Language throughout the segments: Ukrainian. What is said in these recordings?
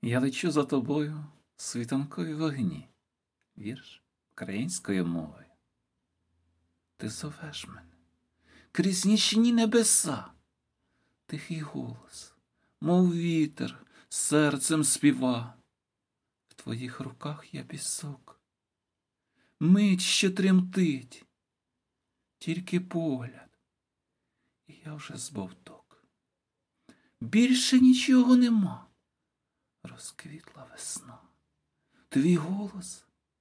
Я лечу за тобою в світанкові вогні. Вірш українською мовою. Ти зовеш мене крізь нічні небеса. Тихий голос, мов вітер, серцем співа. В твоїх руках я пісок. Мить ще тремтить, тільки погляд, і я вже збовток. Більше нічого нема. Розквітла весна. Твій голос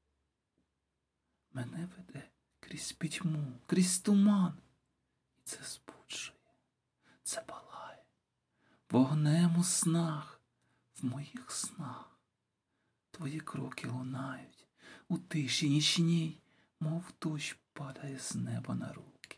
мене веде крізь пітьму, крізь туман. І це збуджує, це палає вогнем у снах, в моїх снах. Твої кроки лунають у тиші нічній, мов дощ падає з неба на руки.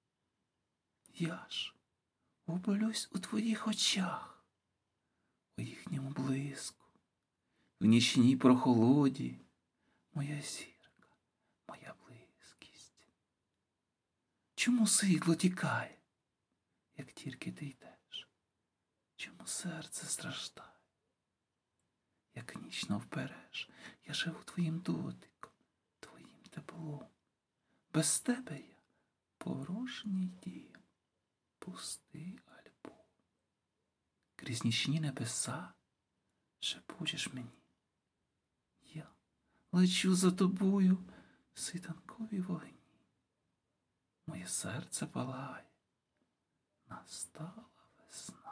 Я ж гублюсь у твоїх очах, у їхньому блиску, в нічній прохолоді, моя зірка, моя близькість. Чому світло тікає, як тільки ти йдеш? Чому серце страждає, як ніч навпереш? Я живу твоїм дотиком, твоїм теплом. Без тебе я порожній дім, пустий альбом. Крізь нічні небеса шепочеш мені. Я лечу за тобою в світанкові вогні. Моє серце палає, настала весна.